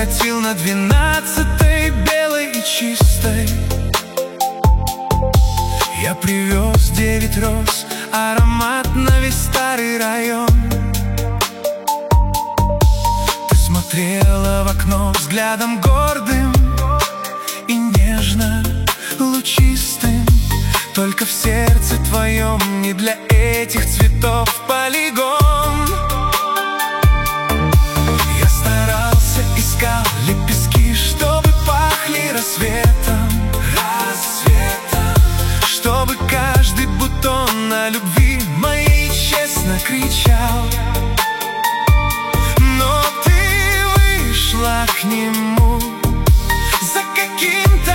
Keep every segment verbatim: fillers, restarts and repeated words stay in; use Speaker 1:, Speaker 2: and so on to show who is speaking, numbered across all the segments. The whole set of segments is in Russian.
Speaker 1: закатил на двенадцатой, белой и чистой. Я привез девять роз, аромат на весь старый район. Ты смотрела в окно взглядом гордым и нежно лучистым. Только в сердце твоем не для этих цветов полигон. Я старался, искал лепестки, чтобы пахли рассветом, рассветом, чтобы каждый бутон на любви моей честно кричал. Но ты вышла к нему за каким-то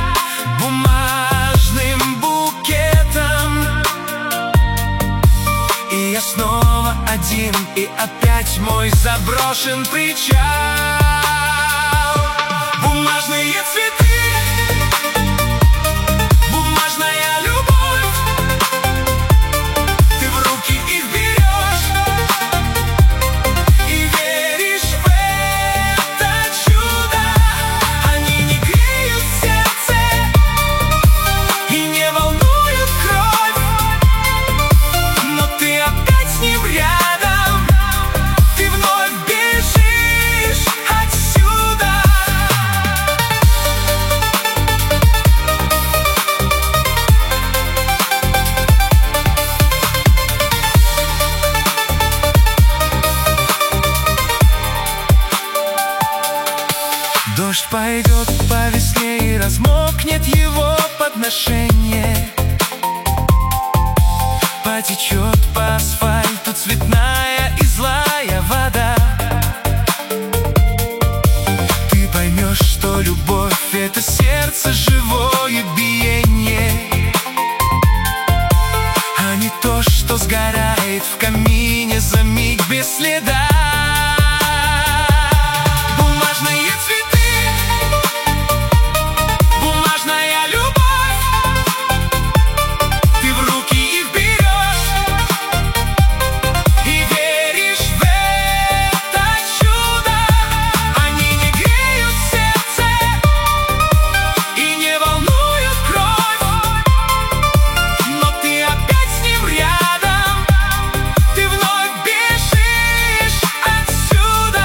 Speaker 1: бумажным букетом, и я снова один, и опять мой заброшен причал. Бумажные цветы, бумажная любовь, ты в руки их берешь и веришь в это чудо. Они не греют сердце и не волнуют кровь, но ты опять с ним рядом, ты вновь бежишь отсюда. Дождь пойдет по весне и размокнет его подношение. Потечет по асфальту цветная и злая вода. Ты поймешь, что любовь — это сердце, живое биение, а не то, что сгорает в камине за миг без следа. Бумажные цветы, бумажная любовь, ты в руки их берешь и веришь в это чудо. Они не греют сердце и не волнуют кровь, но ты опять с ним рядом, ты вновь бежишь отсюда.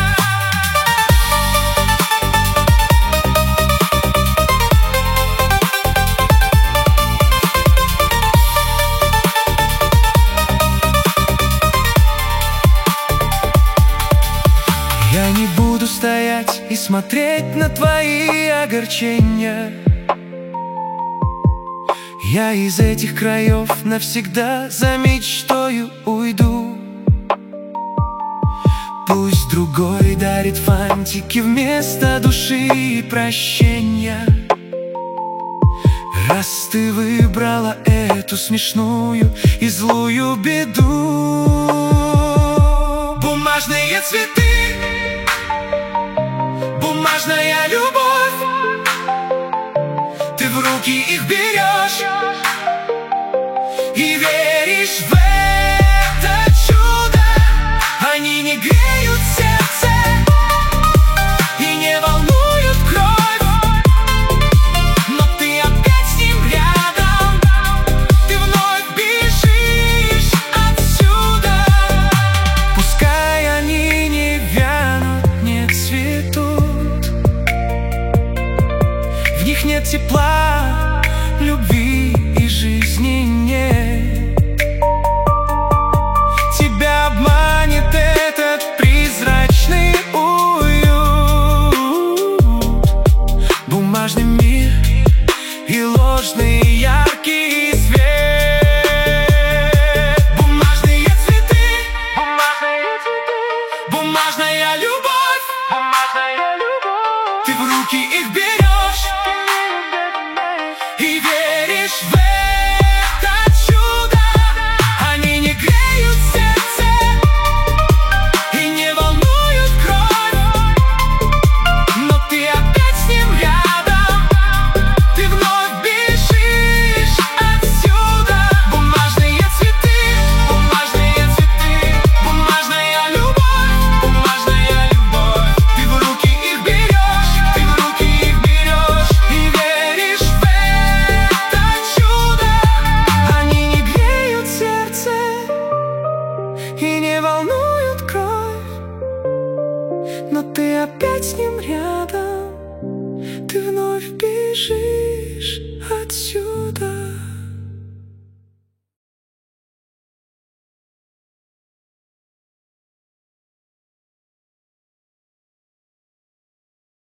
Speaker 1: Я не буду стоять и смотреть на твои огорчения. Я из этих краев навсегда за мечтою уйду. Пусть другой дарит фантики вместо души и прощения. Раз ты выбрала эту смешную и злую беду. Бумажные цветы, бумажная любовь, ты в руки их берешь и веришь в это чудо. Они не греют сердце и не волнуют кровь, но ты опять с ним рядом, ты вновь бежишь отсюда. Пускай они не вянут, не цветут, в них нет тепла, любви и жизни нет. Тебя обманет этот призрачный уют, бумажный мир и ложные яркие